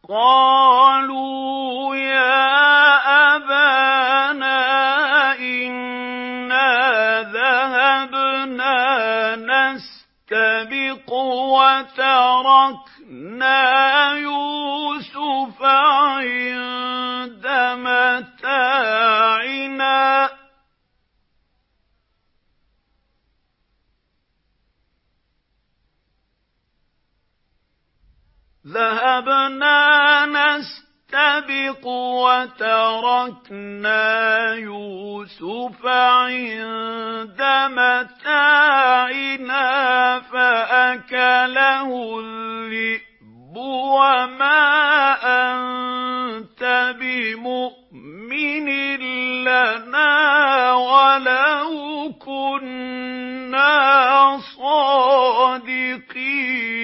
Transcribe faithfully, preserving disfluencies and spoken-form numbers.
قَالُوا يَا أَبَانَا إِنَّا ذَهَبْنَا نَسْتَبِقُ وَتَرَكْنَا يُوسُفَ عِندَ مَتَاعِنَا ذَهَبْنَا نَسْتَبِقُ وَتَرَكْنَا يُوسُفَ عِندَ مَتَاعِنَا فَأَكَلَهُ الذِّئْبُ وَمَا أَنتَ بِمُؤْمِنٍ لَّنَا وَلَوْ كُنَّا صَادِقِينَ